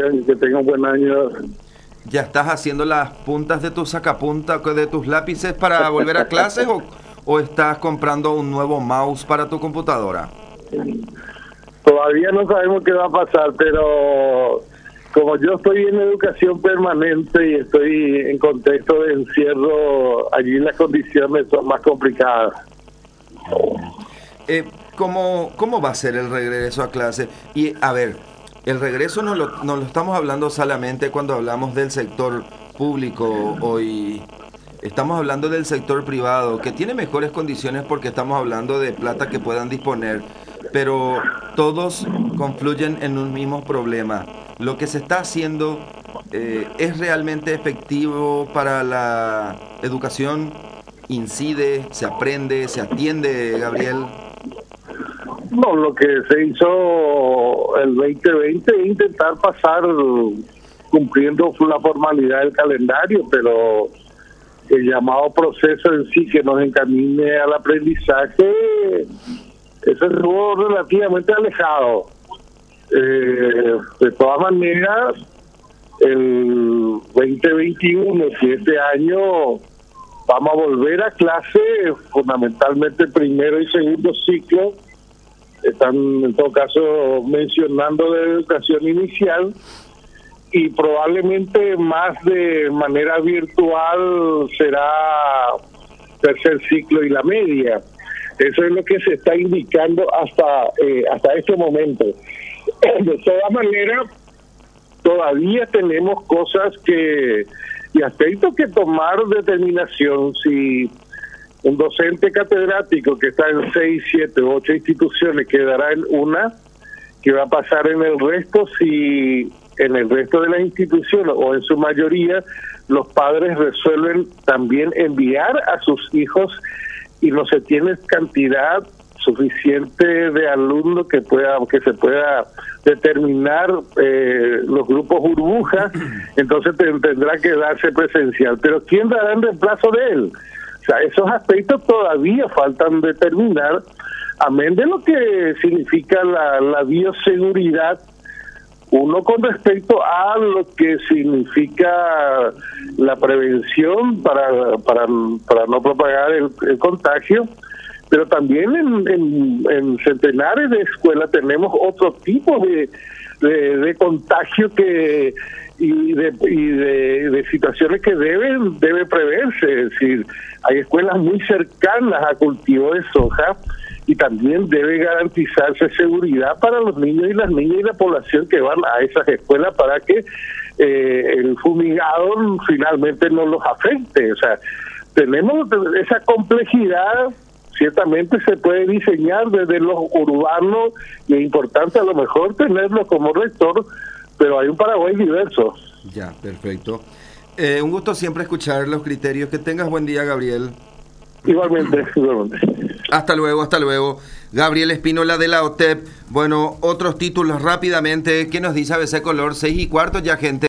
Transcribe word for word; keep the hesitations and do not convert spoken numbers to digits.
bien, que tenga un buen año. ¿Ya estás haciendo las puntas de tus sacapuntas, de tus lápices para volver a clases o, o estás comprando un nuevo mouse para tu computadora? Todavía no sabemos qué va a pasar, pero como yo estoy en educación permanente y estoy en contexto de encierro, allí las condiciones son más complicadas. Eh, ¿cómo, ¿Cómo va a ser el regreso a clase? Y a ver, el regreso no lo, no lo estamos hablando solamente cuando hablamos del sector público hoy. Estamos hablando del sector privado, que tiene mejores condiciones porque estamos hablando de plata que puedan disponer, pero todos confluyen en un mismo problema. Lo que se está haciendo eh, es realmente efectivo para la educación, incide, se aprende, se atiende, Gabriel. No, lo que se hizo el veinte veinte es intentar pasar cumpliendo la formalidad del calendario, pero el llamado proceso en sí que nos encamine al aprendizaje, eso estuvo relativamente alejado. Eh, de todas maneras, el veinte veintiuno, si este año vamos a volver a clase, fundamentalmente primero y segundo ciclo, están en todo caso mencionando de educación inicial, y probablemente más de manera virtual será tercer ciclo y la media. Eso es lo que se está indicando hasta eh, hasta este momento. De todas maneras, todavía tenemos cosas que y aspectos que tomar determinación. Si un docente catedrático que está en seis, siete, ocho instituciones quedará en una, ¿qué va a pasar en el resto? Si en el resto de las instituciones o en su mayoría los padres resuelven también enviar a sus hijos y no se tiene cantidad suficiente de alumnos que pueda que se pueda determinar eh, los grupos burbujas, entonces tendrá que darse presencial. Pero ¿quién dará en reemplazo de él? O sea, esos aspectos todavía faltan determinar, amén de lo que significa la, la bioseguridad. Uno con respecto a lo que significa la prevención para para, para no propagar el, el contagio, pero también en, en, en centenares de escuelas tenemos otro tipo de, de, de contagio que y de y de, de situaciones que deben debe preverse. Es decir, hay escuelas muy cercanas a cultivo de soja y también debe garantizarse seguridad para los niños y las niñas y la población que van a esas escuelas para que eh, el fumigado finalmente no los afecte. O sea, tenemos esa complejidad. Ciertamente se puede diseñar desde los urbanos y es importante a lo mejor tenerlo como rector, pero hay un Paraguay diverso. Ya, perfecto. Eh, un gusto siempre escuchar los criterios. Que tengas buen día, Gabriel. Igualmente, igualmente. Hasta luego, hasta luego. Gabriel Espínola de la O T E P. Bueno, otros títulos rápidamente. ¿Qué nos dice A B C Color? Seis y cuarto ya, gente.